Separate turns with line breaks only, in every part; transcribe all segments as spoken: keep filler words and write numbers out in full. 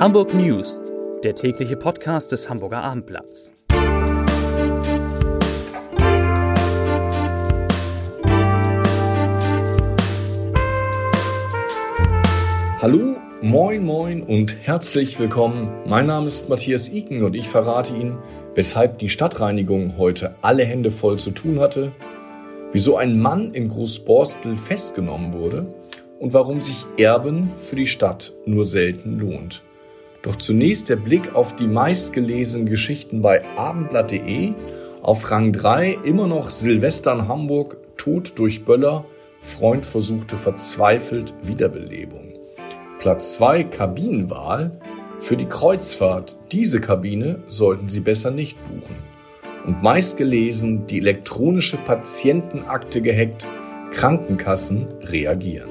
Hamburg News, der tägliche Podcast des Hamburger Abendblatts.
Hallo, moin moin und herzlich willkommen. Mein Name ist Matthias Iken und ich verrate Ihnen, weshalb die Stadtreinigung heute alle Hände voll zu tun hatte, wieso ein Mann in Großborstel festgenommen wurde und warum sich Erben für die Stadt nur selten lohnt. Doch zunächst der Blick auf die meistgelesenen Geschichten bei abendblatt punkt de. Auf Rang drei immer noch Silvester in Hamburg, Tod durch Böller, Freund versuchte verzweifelt Wiederbelebung. Platz zwei Kabinenwahl für die Kreuzfahrt. Diese Kabine sollten Sie besser nicht buchen. Und meistgelesen die elektronische Patientenakte gehackt, Krankenkassen reagieren.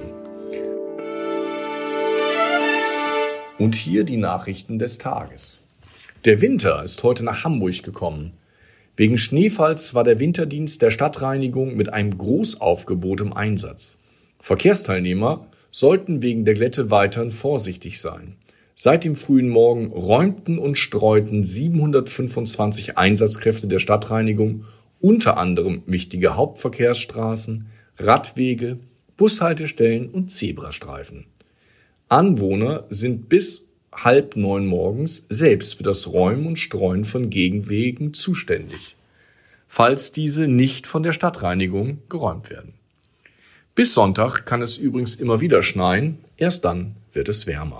Und hier die Nachrichten des Tages. Der Winter ist heute nach Hamburg gekommen. Wegen Schneefalls war der Winterdienst der Stadtreinigung mit einem Großaufgebot im Einsatz. Verkehrsteilnehmer sollten wegen der Glätte weiterhin vorsichtig sein. Seit dem frühen Morgen räumten und streuten siebenhundertfünfundzwanzig Einsatzkräfte der Stadtreinigung unter anderem wichtige Hauptverkehrsstraßen, Radwege, Bushaltestellen und Zebrastreifen. Anwohner sind bis halb neun morgens selbst für das Räumen und Streuen von Gegenwegen zuständig, falls diese nicht von der Stadtreinigung geräumt werden. Bis Sonntag kann es übrigens immer wieder schneien, erst dann wird es wärmer.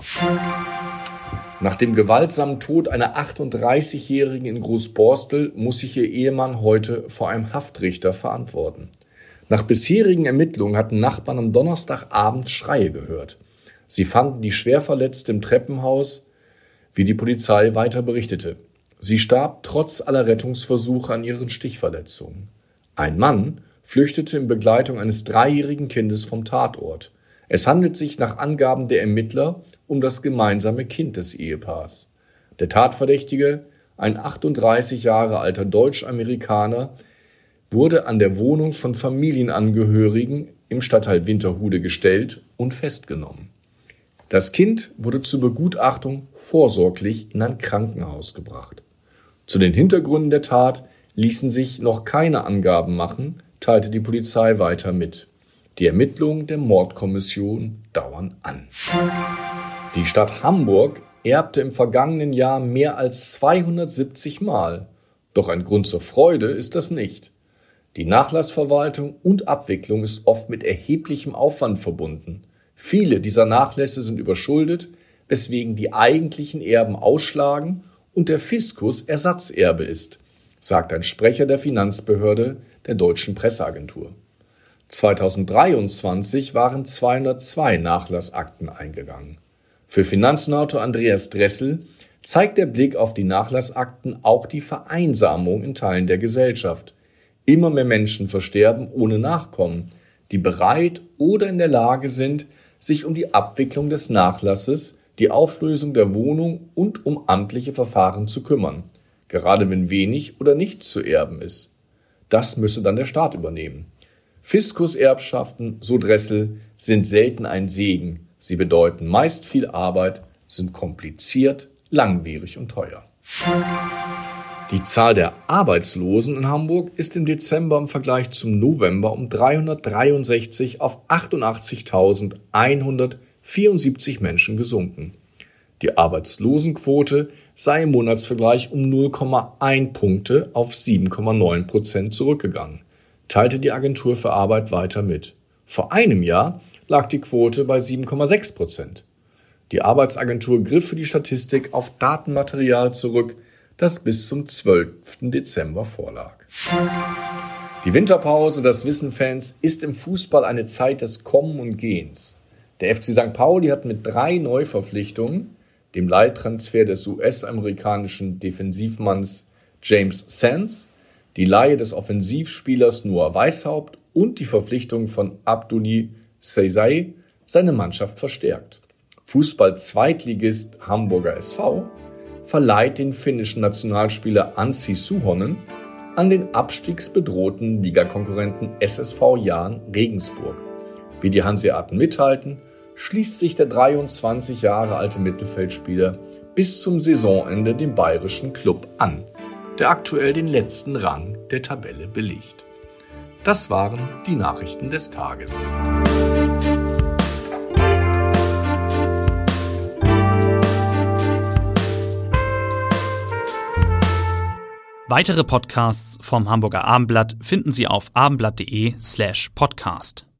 Nach dem gewaltsamen Tod einer achtunddreißigjährigen in Großborstel muss sich ihr Ehemann heute vor einem Haftrichter verantworten. Nach bisherigen Ermittlungen hatten Nachbarn am Donnerstagabend Schreie gehört. Sie fanden die Schwerverletzte im Treppenhaus, wie die Polizei weiter berichtete. Sie starb trotz aller Rettungsversuche an ihren Stichverletzungen. Ein Mann flüchtete in Begleitung eines dreijährigen Kindes vom Tatort. Es handelt sich nach Angaben der Ermittler um das gemeinsame Kind des Ehepaars. Der Tatverdächtige, ein achtunddreißig Jahre alter Deutsch-Amerikaner, wurde an der Wohnung von Familienangehörigen im Stadtteil Winterhude gestellt und festgenommen. Das Kind wurde zur Begutachtung vorsorglich in ein Krankenhaus gebracht. Zu den Hintergründen der Tat ließen sich noch keine Angaben machen, teilte die Polizei weiter mit. Die Ermittlungen der Mordkommission dauern an. Die Stadt Hamburg erbte im vergangenen Jahr mehr als zweihundertsiebzig Mal. Doch ein Grund zur Freude ist das nicht. Die Nachlassverwaltung und Abwicklung ist oft mit erheblichem Aufwand verbunden. Viele dieser Nachlässe sind überschuldet, weswegen die eigentlichen Erben ausschlagen und der Fiskus Ersatzerbe ist, sagt ein Sprecher der Finanzbehörde der Deutschen Presseagentur. zweitausenddreiundzwanzig waren zweihundertzwei Nachlassakten eingegangen. Für Finanzsenator Andreas Dressel zeigt der Blick auf die Nachlassakten auch die Vereinsamung in Teilen der Gesellschaft. Immer mehr Menschen versterben ohne Nachkommen, die bereit oder in der Lage sind, sich um die Abwicklung des Nachlasses, die Auflösung der Wohnung und um amtliche Verfahren zu kümmern, gerade wenn wenig oder nichts zu erben ist. Das müsse dann der Staat übernehmen. Fiskuserbschaften, so Dressel, sind selten ein Segen. Sie bedeuten meist viel Arbeit, sind kompliziert, langwierig und teuer. Die Zahl der Arbeitslosen in Hamburg ist im Dezember im Vergleich zum November um dreihundertdreiundsechzig auf achtundachtzigtausendeinhundertvierundsiebzig Menschen gesunken. Die Arbeitslosenquote sei im Monatsvergleich um null Komma eins Punkte auf sieben Komma neun Prozent zurückgegangen, teilte die Agentur für Arbeit weiter mit. Vor einem Jahr lag die Quote bei sieben Komma sechs Prozent. Die Arbeitsagentur griff für die Statistik auf Datenmaterial zurück, das bis zum zwölften Dezember vorlag. Die Winterpause, das wissen Fans, ist im Fußball eine Zeit des Kommen und Gehens. Der F C Sankt Pauli hat mit drei Neuverpflichtungen, dem Leihtransfer des U S-amerikanischen Defensivmanns James Sands, die Leihe des Offensivspielers Noah Weishaupt und die Verpflichtung von Abdullah Seisei seine Mannschaft verstärkt. Fußball-Zweitligist Hamburger S V verleiht den finnischen Nationalspieler Anssi Suhonen an den abstiegsbedrohten Ligakonkurrenten S S V Jahn Regensburg. Wie die Hanseaten mithalten, schließt sich der dreiundzwanzig Jahre alte Mittelfeldspieler bis zum Saisonende den bayerischen Klub an, der aktuell den letzten Rang der Tabelle belegt. Das waren die Nachrichten des Tages.
Weitere Podcasts vom Hamburger Abendblatt finden Sie auf abendblatt punkt de slash podcast.